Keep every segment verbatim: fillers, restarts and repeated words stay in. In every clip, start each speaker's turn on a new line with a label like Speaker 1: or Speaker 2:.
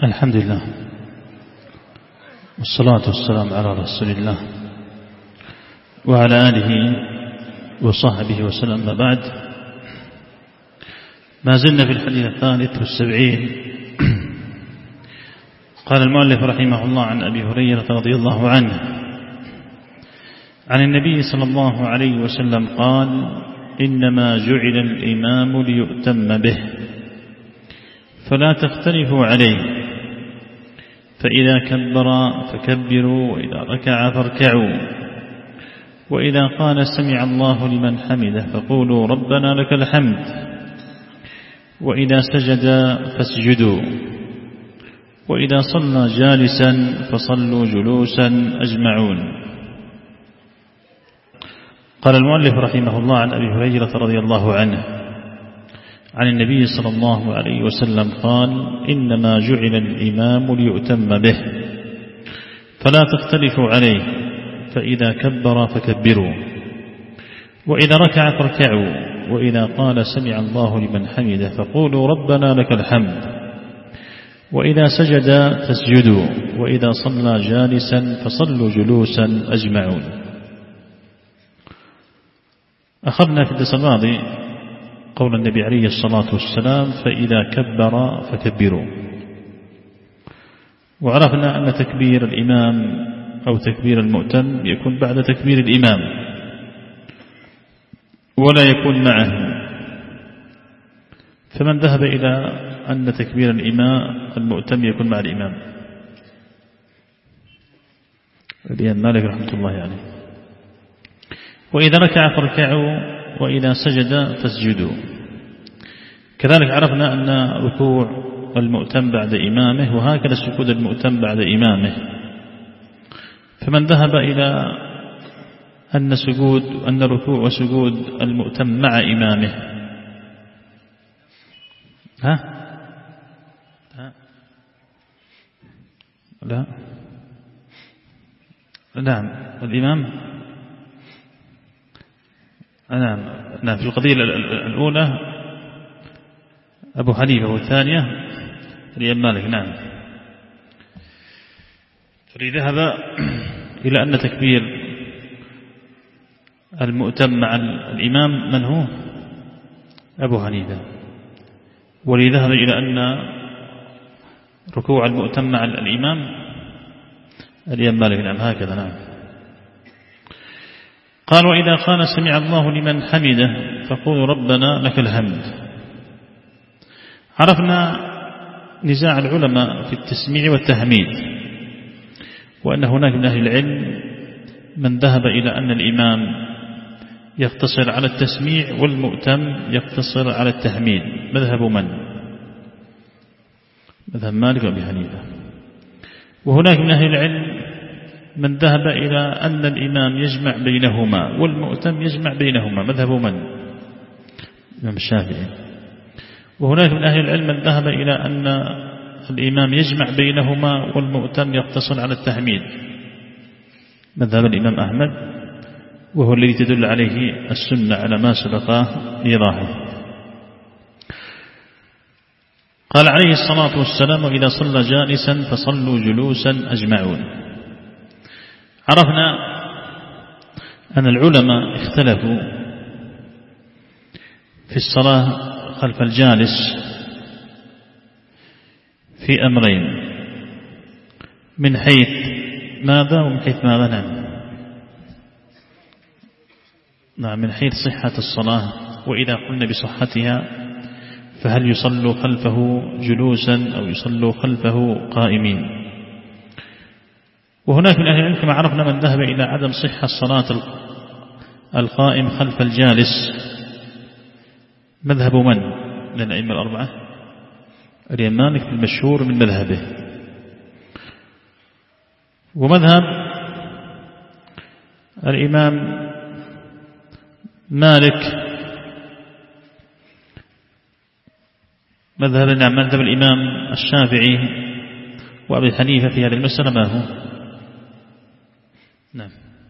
Speaker 1: الحمد لله والصلاة والسلام على رسول الله وعلى آله وصحبه وسلم. ما بعد، ما زلنا في الحديث الثالث والسبعين. قال المؤلف رحمه الله عن أبي هريرة رضي الله عنه عن النبي صلى الله عليه وسلم قال: إنما جعل الإمام ليؤتم به فلا تختلفوا عليه، فإذا كبر فكبروا، وإذا ركع فاركعوا، وإذا قال سمع الله لمن حمده فقولوا ربنا لك الحمد، وإذا سجد فاسجدوا، وإذا صلى جالسا فصلوا جلوسا أجمعون. قال المؤلف رحمه الله عن أبي هريرة رضي الله عنه عن النبي صلى الله عليه وسلم قال: إنما جعل الإمام ليؤتم به فلا تختلفوا عليه، فإذا كبر فكبروا، وإذا ركع فاركعوا، وإذا قال سمع الله لمن حمده فقولوا ربنا لك الحمد، وإذا سجد فاسجدوا، وإذا صلى جالسا فصلوا جلوسا أجمعون. أخذنا في الدرس الماضي قول النبي عليه الصلاة والسلام: فإذا كبر فكبروا، وعرفنا أن تكبير الإمام أو تكبير المؤتم يكون بعد تكبير الإمام ولا يكون معه. فمن ذهب إلى أن تكبير الإمام المؤتم يكون مع الإمام؟ الإمام مالك رحمة الله يعني. وإذا ركع فاركعوا، وإذا سجد فاسجدوا. كذلك عرفنا أن ركوع المؤتم بعد إمامه، وهكذا سجود المؤتم بعد إمامه. فمن ذهب إلى أن سجود أن ركوع وسجود المؤتم مع إمامه، ها ها لا نعم الإمام نعم نعم في القضية الأولى أبو حنيفة، والثانية الإمام مالك. نعم. فلذهب إلى أن تكبير المؤتم مع الإمام من هو؟ أبو حنيفة. ولذهب إلى أن ركوع المؤتم مع الإمام الإمام مالك. نعم هكذا. نعم. قال: وإذا قال سمع الله لمن حمده فقولوا ربنا لك الحمد. عرفنا نزاع العلماء في التسميع والتحميد، وأن هناك من أهل العلم من ذهب إلى أن الإمام يقتصر على التسميع والمؤتم يقتصر على التحميد. مذهب من؟ مذهب مالك وأبي حنيفة. وهناك من أهل العلم من ذهب إلى أن الإمام يجمع بينهما والمؤتم يجمع بينهما. مذهب من؟ الإمام الشافعي. وهناك من أهل العلم من ذهب إلى أن الإمام يجمع بينهما والمؤتم يقتصر على التحميد. مذهب الإمام أحمد، وهو الذي تدل عليه السنة على ما سبق إيضاحه. قال عليه الصلاة والسلام: وإذا صلى جالسا فصلوا جلوسا أجمعون. عرفنا أن العلماء اختلفوا في الصلاة خلف الجالس في أمرين: من حيث ماذا ومن حيث ماذا؟ نعم نعم من حيث صحة الصلاة. وإذا قلنا بصحتها فهل يصلوا خلفه جلوسا أو يصلوا خلفه قائمين؟ وهناك من أهل العلم كما عرفنا من ذهب إلى عدم صحة صلاة القائم خلف الجالس. مذهب من من الأئمة الأربعة؟ الإمام مالك في المشهور من مذهبه. ومذهب الإمام مالك مذهب نعم مذهب الإمام الشافعي وأبي حنيفة في هذه المسألة ما هو؟ نعم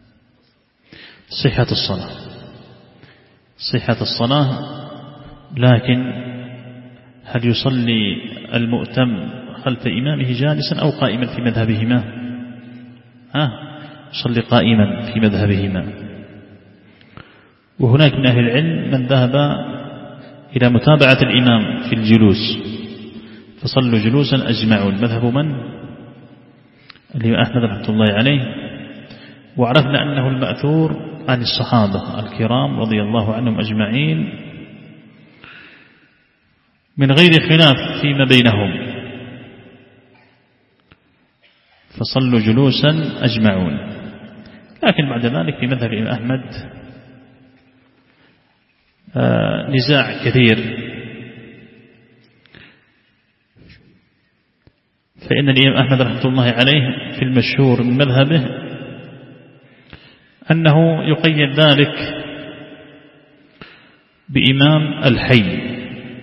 Speaker 1: صحة الصلاة صحة الصلاة. لكن هل يصلي المؤتم خلف إمامه جالسا أو قائما في مذهبهما؟ ها يصلي قائما في مذهبهما. وهناك من أهل العلم من ذهب إلى متابعة الإمام في الجلوس فصلوا جلوسا أجمعون، مذهب من؟ الإمام أحمد رحمة الله عليه. وعرفنا أنه المأثور عن الصحابة الكرام رضي الله عنهم أجمعين من غير خلاف فيما بينهم، فصلوا جلوسا أجمعون. لكن بعد ذلك في مذهب الإمام أحمد آه نزاع كثير، فإن الإمام أحمد رحمة الله عليه في المشهور من مذهبه أنه يقيد ذلك بإمام الحي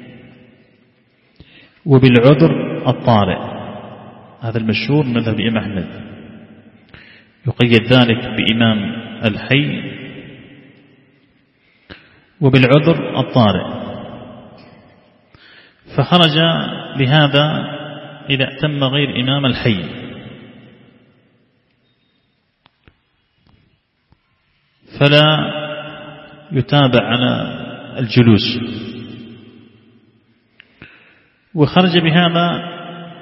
Speaker 1: وبالعذر الطارئ. هذا المشهور من مذهب الإمام أحمد، يقيد ذلك بإمام الحي وبالعذر الطارئ. فخرج بهذا إذا أتم غير إمام الحي، فلا يتابع على الجلوس. وخرج بهذا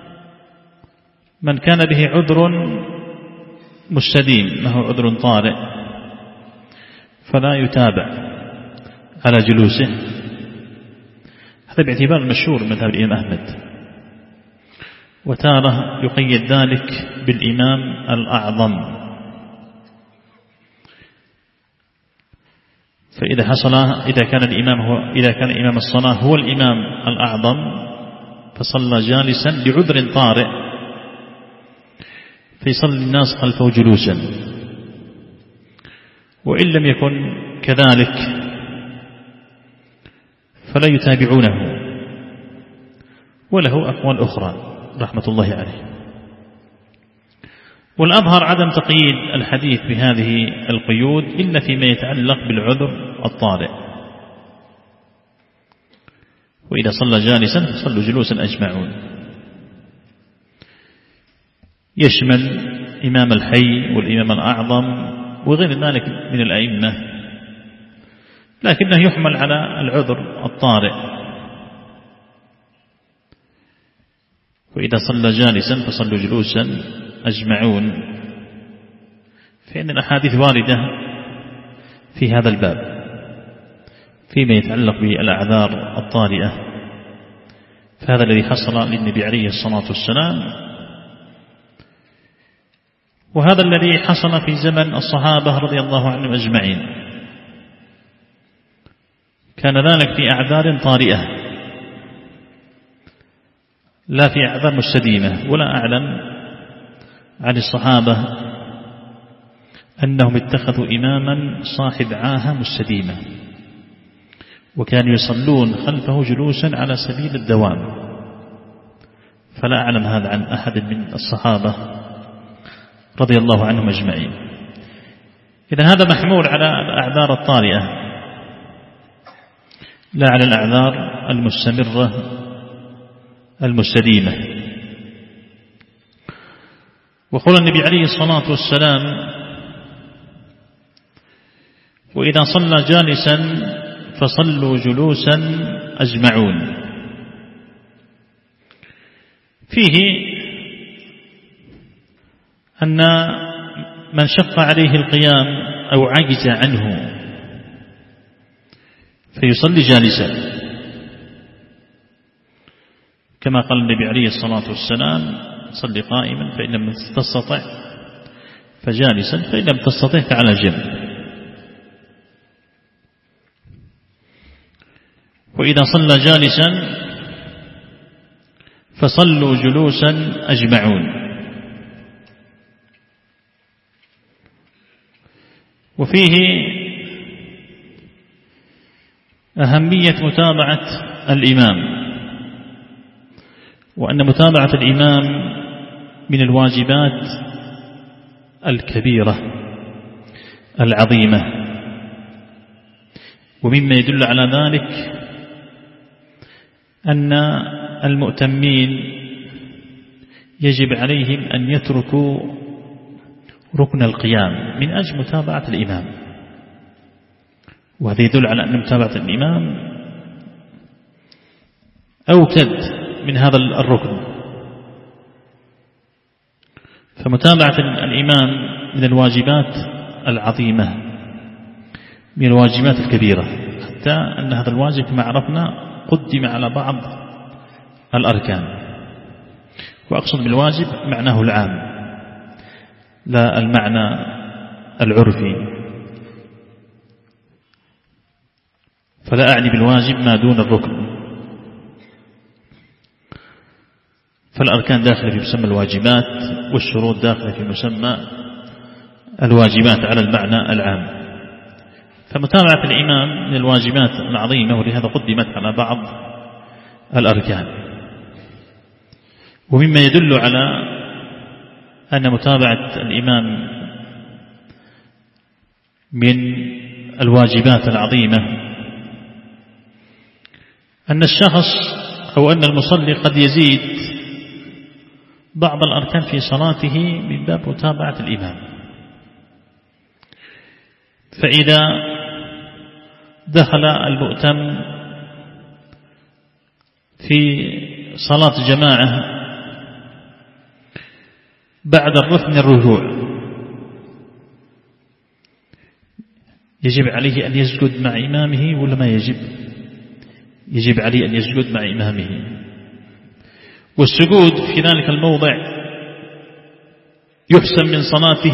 Speaker 1: من كان به عذر مستديم، له عذر طارئ، فلا يتابع على جلوسه. هذا باعتبار المشهور مذهب الإمام أحمد. وتاره يقيد ذلك بالإمام الأعظم، فإذا حصل إذا كان الإمام هو إذا كان إمام الصلاة هو الإمام الأعظم فصلى جالسا لعذر طارئ، فيصلي الناس خلفه جلوسا. وإن لم يكن كذلك فلا يتابعونه. وله أقوال أخرى رحمة الله عليه. والأظهر عدم تقييد الحديث بهذه القيود إلا فيما يتعلق بالعذر الطارئ. وإذا صلى جالسا فصلوا جلوسا أجمعون، يشمل إمام الحي والإمام الأعظم وغير ذلك من الأئمة، لكنه يحمل على العذر الطارئ. وإذا صلى جالسا فصلوا جلوسا أجمعون، فإن الأحاديث واردة في هذا الباب فيما يتعلق بالأعذار الطارئة. فهذا الذي حصل للنبي عليه الصلاة والسلام، وهذا الذي حصل في زمن الصحابة رضي الله عنهم أجمعين. كان ذلك في أعذار طارئة لا في أعذار مستديمة. ولا أعلم عن الصحابة أنهم اتخذوا إماما صاحب عاهة مستديمة وكانوا يصلون خلفه جلوسا على سبيل الدوام، فلا أعلم هذا عن أحد من الصحابة رضي الله عنهم أجمعين. إذن هذا محمول على الأعذار الطارئة لا على الأعذار المستمرة المستديمة. وقال النبي عليه الصلاة والسلام: وإذا صلى جالسا فصلوا جلوسا أجمعون. فيه أن من شق عليه القيام أو عجز عنه فيصلي جالسا، كما قال النبي عليه الصلاة والسلام: صل قائما فإن لم تستطع فجالسا فإن لم تستطع فعلى جنب. وإذا صلى جالسا فصلوا جلوسا أجمعون. وفيه أهمية متابعة الإمام، وأن متابعة الإمام من الواجبات الكبيرة العظيمة. ومما يدل على ذلك أن المؤتمين يجب عليهم أن يتركوا ركن القيام من أجل متابعة الإمام، وهذا يدل على أن متابعة الإمام أوكد من هذا الركن. فمتابعة الإمام من الواجبات العظيمة، من الواجبات الكبيرة، حتى أن هذا الواجب كما عرفنا قدم على بعض الأركان. وأقصد بالواجب معناه العام لا المعنى العرفي، فلا أعني بالواجب ما دون الركن، فالأركان داخلة في مسمى الواجبات، والشروط داخلة في مسمى الواجبات على المعنى العام. فمتابعة الإمام من الواجبات العظيمة، ولهذا قدمت على بعض الأركان. ومما يدل على أن متابعة الإمام من الواجبات العظيمة أن الشخص أو أن المصلي قد يزيد بعض الأركان في صلاته من باب متابعة الإمام. فإذا دخل المؤتم في صلاة جماعة بعد الرفع من الركوع، يجب عليه أن يسجد مع إمامه ولا ما يجب؟ يجب عليه أن يسجد مع إمامه. والسجود في ذلك الموضع يحسن من صلاته،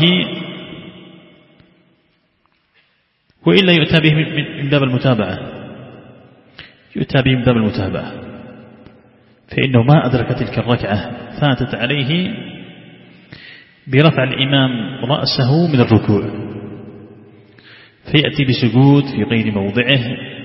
Speaker 1: وإلا يؤتى به من باب المتابعة، يؤتى به من باب المتابعة، فإنه ما أدرك تلك الركعة فاتت عليه برفع الإمام رأسه من الركوع، فيأتي بسجود في غير موضعه،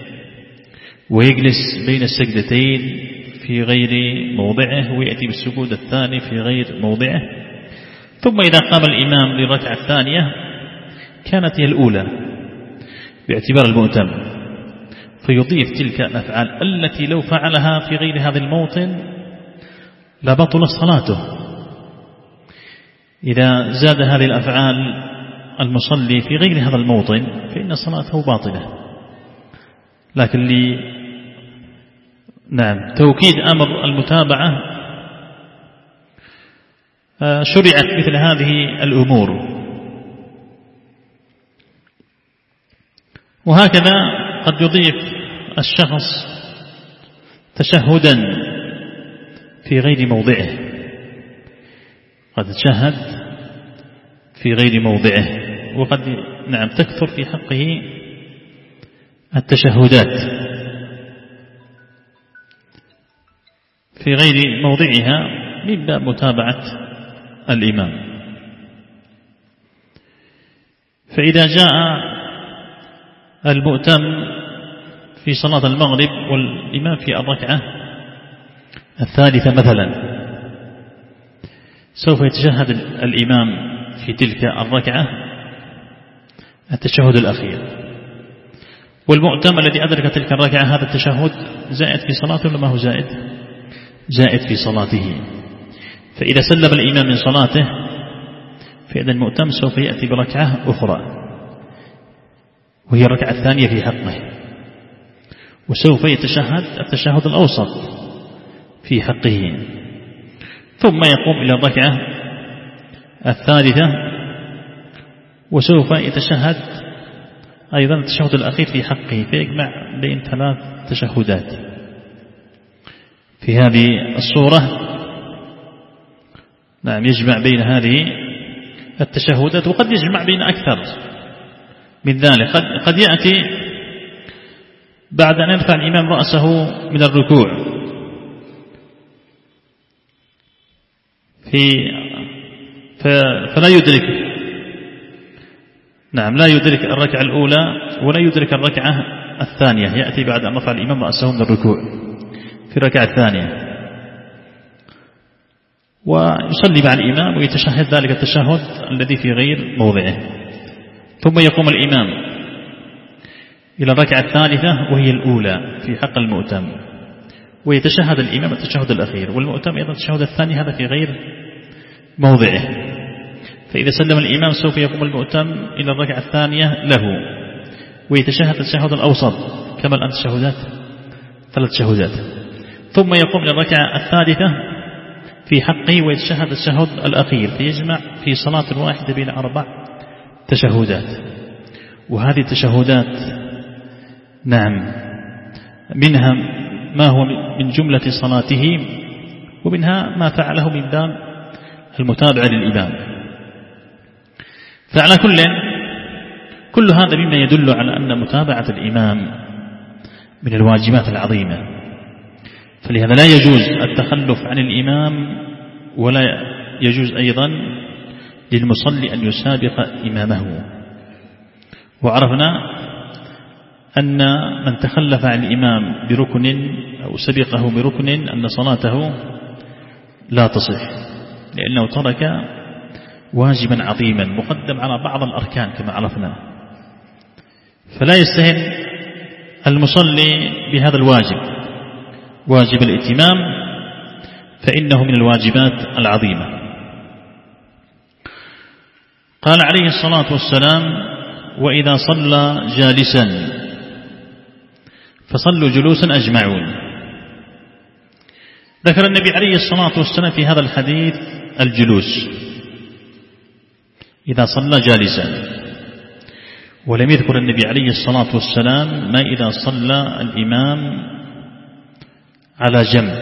Speaker 1: ويجلس بين السجدتين في غير موضعه، ويأتي بالسجود الثاني في غير موضعه. ثم إذا قام الإمام للركعة الثانية كانت هي الأولى باعتبار المؤتم، فيضيف تلك الأفعال التي لو فعلها في غير هذا الموطن لبطلت صلاته. إذا زاد هذه الأفعال المصلي في غير هذا الموطن فإن صلاته باطلة. لكن لي نعم توكيد أمر المتابعة شرعت مثل هذه الأمور. وهكذا قد يضيف الشخص تشهدا في غير موضعه، قد تشهد في غير موضعه، وقد نعم تكثر في حقه التشهدات في غير موضعها من باب متابعة الإمام. فإذا جاء المؤتم في صلاة المغرب والإمام في الركعة الثالثة مثلا، سوف يتشهد الإمام في تلك الركعة التشهد الأخير، والمؤتم الذي أدرك تلك الركعة هذا التشهد زائد في صلاته ولا ما هو زائد؟ زائد في صلاته. فإذا سلم الإمام من صلاته فإن المؤتم سوف يأتي بركعة أخرى وهي الركعة الثانية في حقه، وسوف يتشهد التشهد الأوسط في حقه، ثم يقوم إلى الركعة الثالثة وسوف يتشهد أيضا التشهد الأخير في حقه، فيجمع بين ثلاث تشهدات. في هذه الصورة نعم يجمع بين هذه التشهدات، وقد يجمع بين أكثر من ذلك. قد, قد يأتي بعد أن يرفع الإمام رأسه من الركوع في فلا يدرك نعم لا يدرك الركعة الأولى ولا يدرك الركعة الثانية، يأتي بعد أن رفع الإمام رأسه من الركوع في الركعة الثانية ويصلي مع الإمام ويتشهد ذلك التشهد الذي في غير موضعه، ثم يقوم الإمام إلى الركعة الثالثة وهي الأولى في حق المؤتم، ويتشهد الإمام التشهد الأخير، والمؤتم أيضا التشهد الثاني هذا في غير موضعه. فإذا سلم الإمام سوف يقوم المؤتم إلى الركعة الثانية له ويتشهد التشهد الأوسط. كما الآن تشهدات ثلاث تشهدات، ثم يقوم إلى الركعة الثالثة في حقه ويتشهد التشهد الأخير، فيجمع في صلاة واحدة بين أربع تشهدات. وهذه التشهدات نعم منها ما هو من جملة صلاته، ومنها ما فعله من باب المتابعة للإمام. فعلى كل كل هذا مما يدل على أن متابعة الإمام من الواجبات العظيمة، فلهذا لا يجوز التخلف عن الإمام، ولا يجوز أيضا للمصلي أن يسابق إمامه. وعرفنا أن من تخلف عن الإمام بركن أو سبقه بركن أن صلاته لا تصح، لأنه ترك واجبا عظيما مقدم على بعض الأركان كما عرفنا. فلا يستهن المصلي بهذا الواجب، واجب الائتمام، فإنه من الواجبات العظيمة. قال عليه الصلاة والسلام: وإذا صلى جالسا فصلوا جلوسا أجمعون. ذكر النبي عليه الصلاة والسلام في هذا الحديث الجلوس إذا صلى جالسا، ولم يذكر النبي عليه الصلاة والسلام ما إذا صلى الإمام على جنب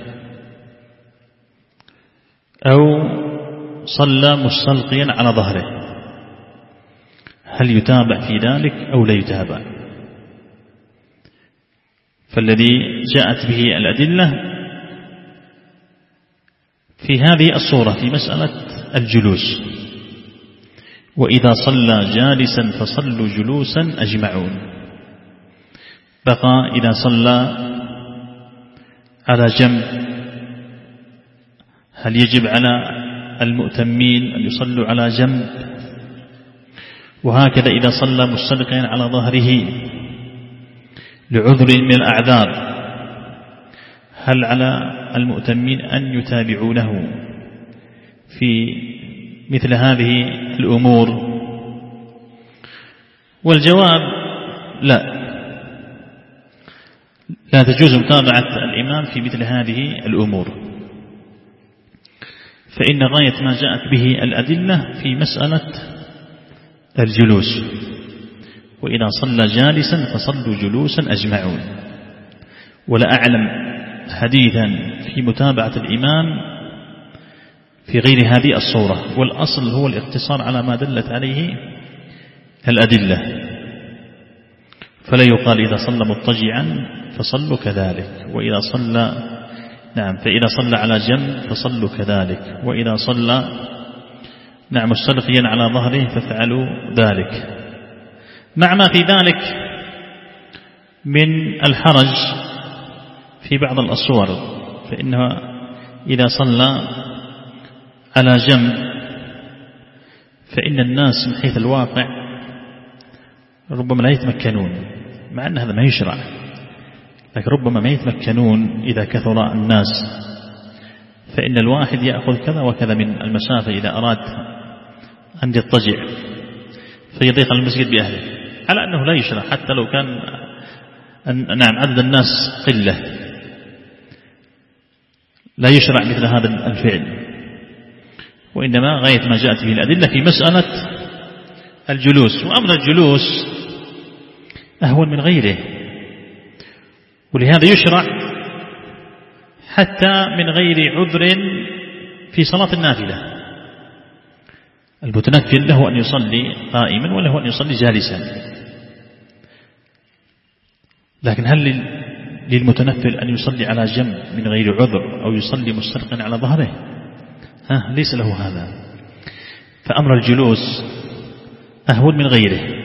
Speaker 1: أو صلى مستلقيا على ظهره، هل يتابع في ذلك أو لا يتابع؟ فالذي جاءت به الأدلة في هذه الصورة في مسألة الجلوس: وإذا صلى جالسا فصلوا جلوسا أجمعون. بقى إذا صلى على جنب هل يجب على المؤتمين أن يصلوا على جنب؟ وهكذا إذا صلى مستلقيا على ظهره لعذر من الأعذار هل على المؤتمين أن يتابعونه في مثل هذه الأمور؟ والجواب لا، لا تجوز متابعة الإمام في مثل هذه الأمور، فإن غاية ما جاءت به الأدلة في مسألة الجلوس: وإذا صلى جالسا فصلوا جلوسا أجمعون. ولا أعلم حديثا في متابعة الإمام في غير هذه الصورة، والأصل هو الاقتصار على ما دلت عليه الأدلة. فلا يقال إذا صلى مضطجعا فصلوا كذلك، وإذا صلى نعم فإذا صلى على جنب فصلوا كذلك، وإذا صلى نعم مستلقيا على ظهره ففعلوا ذلك، مع ما في ذلك من الحرج في بعض الأصور. فإنه إذا صلى على جنب فإن الناس من حيث الواقع ربما لا يتمكنون، مع أن هذا ما يشرع، لكن ربما ما يتمكنون إذا كثر الناس، فإن الواحد يأخذ كذا وكذا من المسافة إذا أراد أن يضطجع فيضيق المسجد بأهله، على أنه لا يشرع حتى لو كان نعم عدد الناس قلة، لا يشرع مثل هذا الفعل. وإنما غاية ما جاءت به الأدلة في مسألة الجلوس. وأمر الجلوس أهون من غيره، ولهذا يشرع حتى من غير عذر في صلاة النافلة. المتنفل له أن يصلي قائما وله أن يصلي جالسا، لكن هل للمتنفل أن يصلي على جنب من غير عذر أو يصلي مستلقيا على ظهره؟ ها ليس له هذا. فأمر الجلوس أهون من غيره.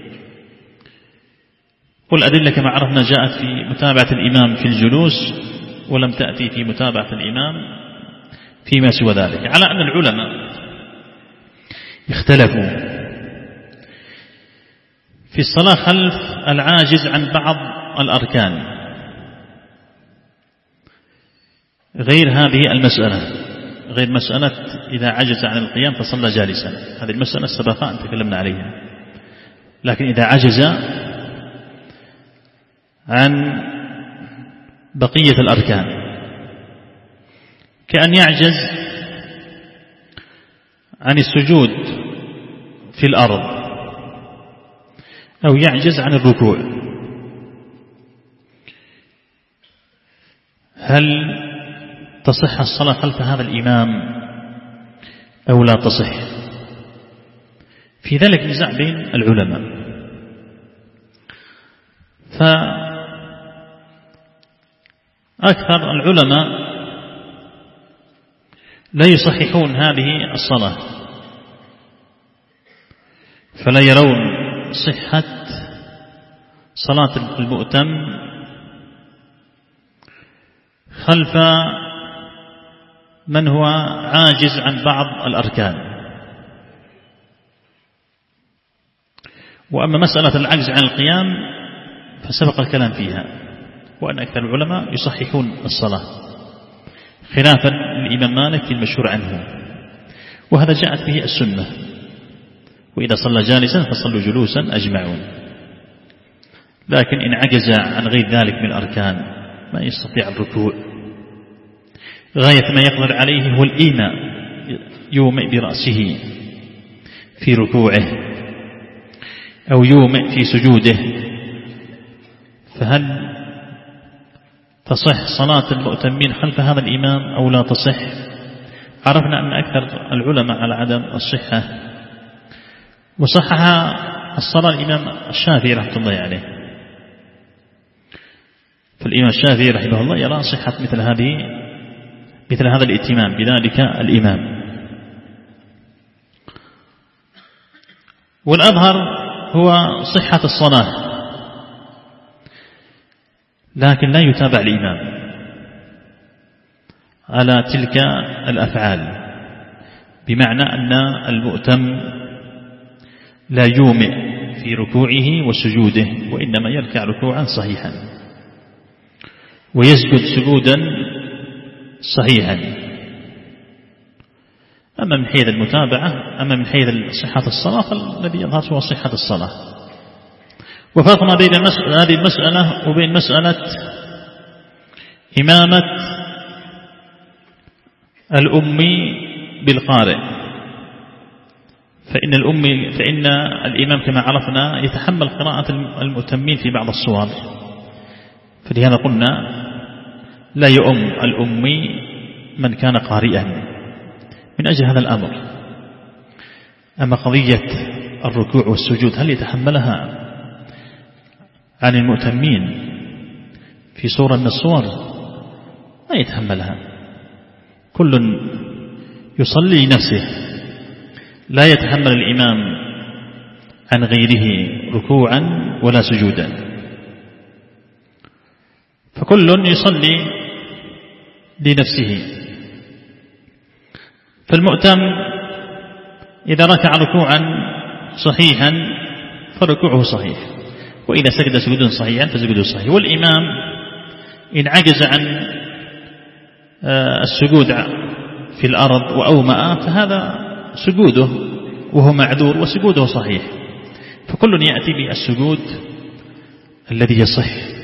Speaker 1: والأدلة كما عرفنا جاءت في متابعة الإمام في الجلوس، ولم تأتي في متابعة الإمام فيما سوى ذلك، على أن العلماء اختلفوا في الصلاة خلف العاجز عن بعض الأركان غير هذه المسألة. غير مسألة إذا عجز عن القيام فصلى جالسا، هذه المسألة السابقة أن تكلمنا عليها. لكن إذا عجز عن بقية الأركان كأن يعجز عن السجود في الأرض أو يعجز عن الركوع، هل تصح الصلاة خلف هذا الإمام أو لا تصح؟ في ذلك نزاع بين العلماء. فأكثر العلماء لا يصححون هذه الصلاة، فلا يرون صحة صلاة المؤتم خلف من هو عاجز عن بعض الأركان. وأما مسألة العجز عن القيام فسبق الكلام فيها، وأن أكثر العلماء يصححون الصلاة خلافا للإمام مالك في المشهور عنه، وهذا جاءت به السنة: وإذا صلى جالسا فصلوا جلوسا أجمعون. لكن إن عجز عن غير ذلك من الأركان، ما يستطيع الركوع، غاية ما يقدر عليه هو الإيماء، يومئ برأسه في ركوعه أو يومئ في سجوده، فهل تصح صلاة المؤتمين خلف هذا الإمام أو لا تصح؟ عرفنا أن أكثر العلماء على عدم الصحة، وصحح الصلاة الإمام الشافعي رحمه الله عليه. فالإمام الشافعي رحمه الله يرى صحة مثل هذه مثل هذا الائتمام بذلك الإمام. والأظهر هو صحة الصلاة، لكن لا يتابع الإمام على تلك الأفعال، بمعنى أن المؤتم لا يومئ في ركوعه وسجوده، وإنما يركع ركوعا صحيحا ويسجد سجودا صحيحا. أما من حيث المتابعة، أما من حيث صحة الصلاة، فالذي يظهر هو صحة الصلاة. وفرقنا بين هذه المسألة وبين مسألة إمامة الأمي بالقارئ. فإن الأمي فإن الإمام كما عرفنا يتحمل قراءة المؤتمين في بعض الصور، فلهذا قلنا لا يؤم الأمي من كان قارئا من أجل هذا الأمر. أما قضية الركوع والسجود هل يتحملها عن المؤتمين في صورة من الصور؟ ما يتحملها، كل يصلي لنفسه، لا يتحمل الإمام عن غيره ركوعا ولا سجودا، فكل يصلي لنفسه. فالمؤتم إذا ركع ركوعا صحيحا فركوعه صحيح، وإذا سجد سجودا صحيحا فسجوده صحيح. والإمام إن عجز عن السجود في الأرض وأومأ فهذا سجوده وهو معذور وسجوده صحيح، فكل يأتي بالسجود الذي يصح.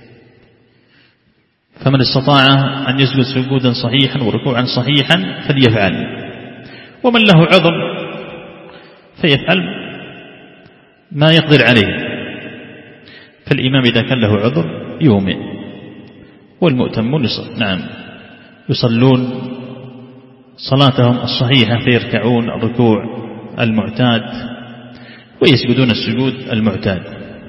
Speaker 1: فمن استطاع أن يسجد سجودا صحيحا وركوعا صحيحا فليفعل، ومن له عذر فيفعل ما يقدر عليه. فالإمام إذا كان له عذر يومئ، والمؤتمون نعم يصلون صلاتهم الصحيحة فيركعون الركوع المعتاد ويسجدون السجود المعتاد.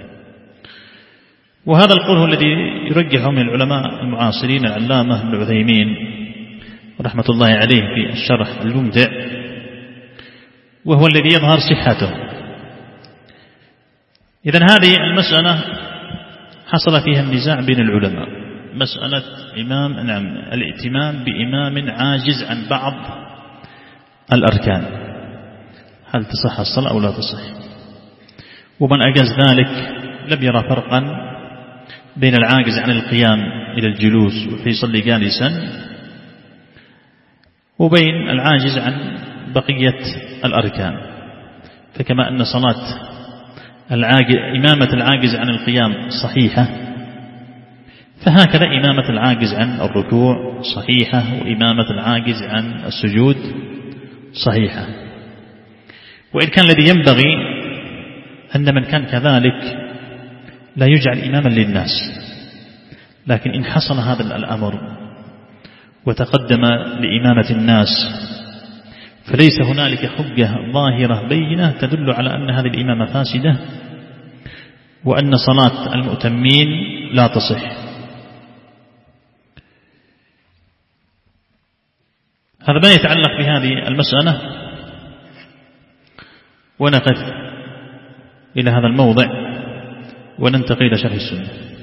Speaker 1: وهذا القول هو الذي يرجحه من العلماء المعاصرين العلامة ابن عثيمين رحمة الله عليه في الشرح الممتع، وهو الذي يظهر صحته. إذن هذه المسألة حصل فيها النزاع بين العلماء، مسألة إمام نعم الائتمام بإمام عاجز عن بعض الأركان، هل تصح الصلاة أو لا تصح؟ ومن أجاز ذلك لم يرى فرقا بين العاجز عن القيام إلى الجلوس وفيصلي جالسا، وبين العاجز عن بقية الأركان. فكما أن صلاة العاجز إمامة العاجز عن القيام صحيحة، فهكذا إمامة العاجز عن الركوع صحيحة، وإمامة العاجز عن السجود صحيحة. وإن كان الذي ينبغي أن من كان كذلك لا يجعل إماما للناس، لكن إن حصل هذا الأمر وتقدم لإمامة الناس فليس هنالك حجة ظاهرة بينة تدل على أن هذه الإمامة فاسدة وأن صلاة المؤتمين لا تصح. هذا ما يتعلق بهذه المسألة، ونقف إلى هذا الموضع وننتقل إلى شرح السنة.